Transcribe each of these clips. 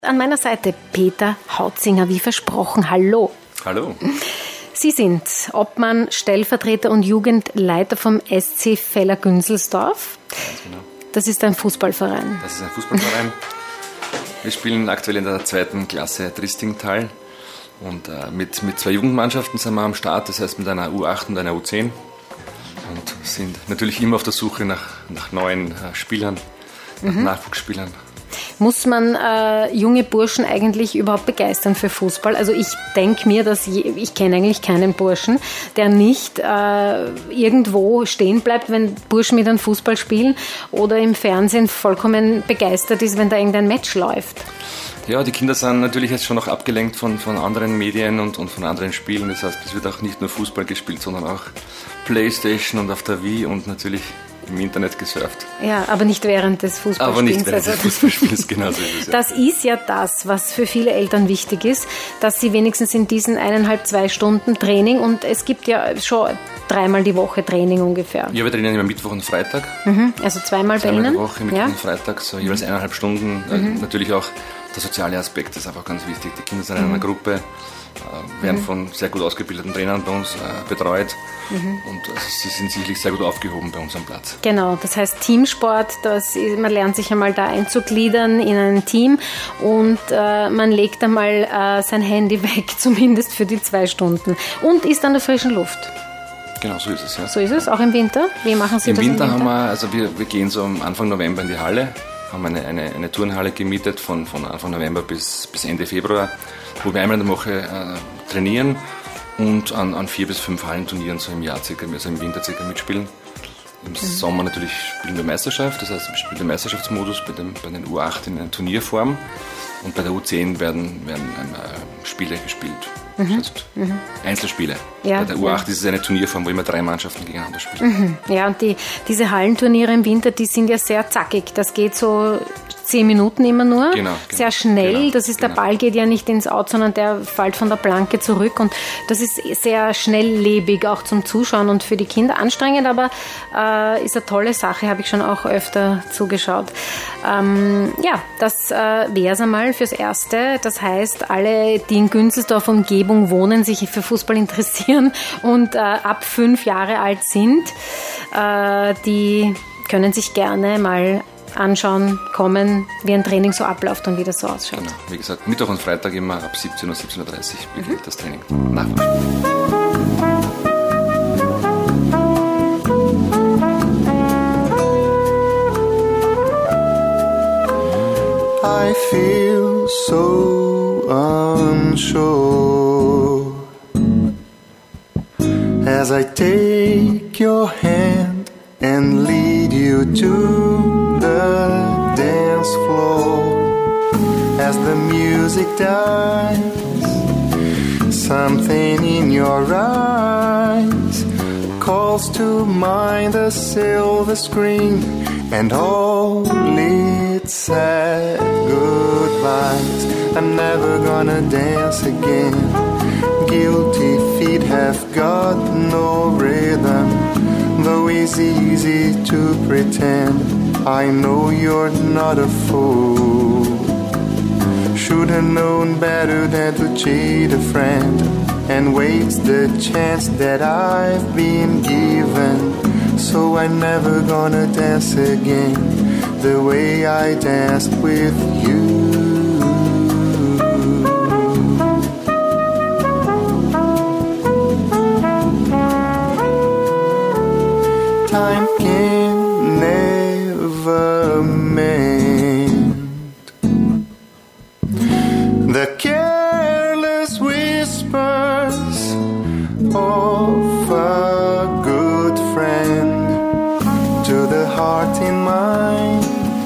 An meiner Seite Peter Hautzinger, wie versprochen. Hallo. Hallo. Sie sind Obmann, Stellvertreter und Jugendleiter vom SC Feller-Günzelsdorf. Ganz genau. Das ist ein Fußballverein. Das ist ein Fußballverein. Wir spielen aktuell in der 2. Klasse Tristingtal und mit 2 Jugendmannschaften sind wir am Start, das heißt mit einer U8 und einer U10 und sind natürlich immer auf der Suche nach neuen Spielern, nach Nachwuchsspielern. Muss man junge Burschen eigentlich überhaupt begeistern für Fußball? Also ich denke mir, ich kenne eigentlich keinen Burschen, der nicht irgendwo stehen bleibt, wenn Burschen mit einem Fußball spielen oder im Fernsehen vollkommen begeistert ist, wenn da irgendein Match läuft. Ja, die Kinder sind natürlich jetzt schon noch abgelenkt von anderen Medien und von anderen Spielen. Das heißt, es wird auch nicht nur Fußball gespielt, sondern auch Playstation und auf der Wii und natürlich im Internet gesurft. Ja, aber nicht während des Fußballspiels. Aber nicht während des Fußballspiels, genau so ist es. Ja. Das ist ja das, was für viele Eltern wichtig ist, dass sie wenigstens in diesen 1,5-2 Stunden Training, und es gibt ja schon 3-mal die Woche Training ungefähr. Ja, wir trainieren immer Mittwoch und Freitag. Also 2-mal bei Ihnen? Ihnen? Die Woche, Mittwoch und Freitag, so jeweils 1,5 Stunden. Natürlich auch der soziale Aspekt ist einfach ganz wichtig. Die Kinder sind in einer Gruppe, werden von sehr gut ausgebildeten Trainern bei uns betreut und sie sind sicherlich sehr gut aufgehoben bei uns am Platz. Genau, das heißt Teamsport, man lernt sich einmal da einzugliedern in ein Team und man legt einmal sein Handy weg, zumindest für die 2 Stunden, und ist an der frischen Luft. Genau, so ist es, ja. So ist es, auch im Winter? Wie machen Sie das im Winter? Im Winter haben wir, also wir gehen so am Anfang November in die Halle, haben eine Turnhalle gemietet von Anfang November bis Ende Februar, wo wir einmal in der Woche trainieren und an 4 bis 5 Hallenturnieren so im Jahr also im Winter circa mitspielen. Im Sommer natürlich spielen wir Meisterschaft, das heißt wir spielen den Meisterschaftsmodus bei den U8 in einer Turnierform und bei der U10 werden Spiele gespielt. Das heißt Einzelspiele. Ja, bei der U8 ist es eine Turnierform, wo immer 3 Mannschaften gegeneinander spielen. Ja, und diese Hallenturniere im Winter, die sind ja sehr zackig. Das geht so 10 Minuten immer nur, sehr schnell. Der Ball geht ja nicht ins Out, sondern der fällt von der Planke zurück und das ist sehr schnelllebig, auch zum Zuschauen und für die Kinder anstrengend, aber ist eine tolle Sache, habe ich schon auch öfter zugeschaut. Das wäre es einmal fürs Erste. Das heißt, alle, die in Günzelsdorf Umgebung wohnen, sich für Fußball interessieren und ab 5 Jahre alt sind, die können sich gerne mal anschauen, kommen, wie ein Training so abläuft und wie das so ausschaut. Genau, wie gesagt, Mittwoch und Freitag immer ab 17 Uhr, 17.30 Uhr beginnt das Training. Nachwuchs. I feel so unsure as I take your hand and lead you to the dance floor. As the music dies, something in your eyes calls to mind the silver screen and all its sad goodbyes. I'm never gonna dance again. Guilty feet have got no rhythm, though it's easy to pretend. I know you're not a fool. Should have known better than to cheat a friend and waste the chance that I've been given. So I'm never gonna dance again the way I danced with you. Time can never mend the careless whispers of a good friend to the heart in mind.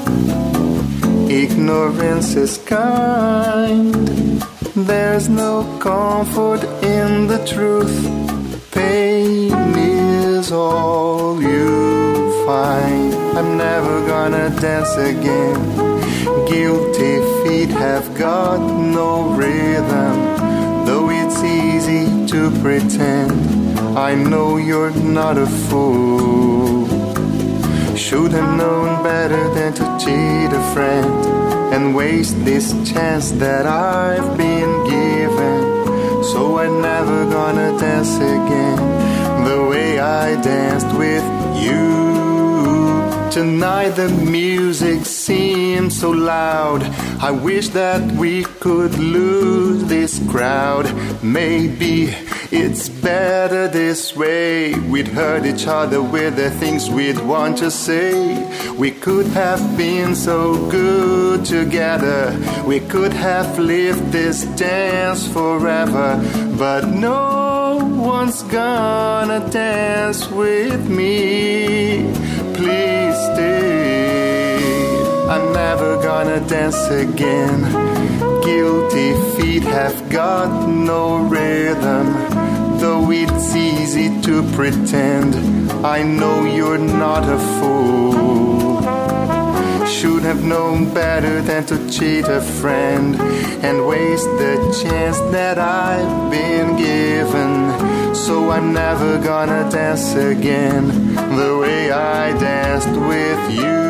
Ignorance is kind. There's no comfort in the truth. Pain is all you find. I'm never gonna dance again. Guilty feet have got no rhythm, though it's easy to pretend. I know you're not a fool. Should have known better than to cheat a friend and waste this chance that I've been given. So I'm never gonna dance again the way I danced with you. Tonight the music seems so loud. I wish that we could lose this crowd. Maybe it's better this way. We'd hurt each other with the things we'd want to say. We could have been so good together. We could have lived this dance forever. But no one's gonna dance with me. Please stay. I'm never gonna dance again. Guilty feet have got no rhythm. Though it's easy to pretend, I know you're not a fool. Should have known better than to cheat a friend and waste the chance that I've been given. So I'm never gonna dance again the way I danced with you.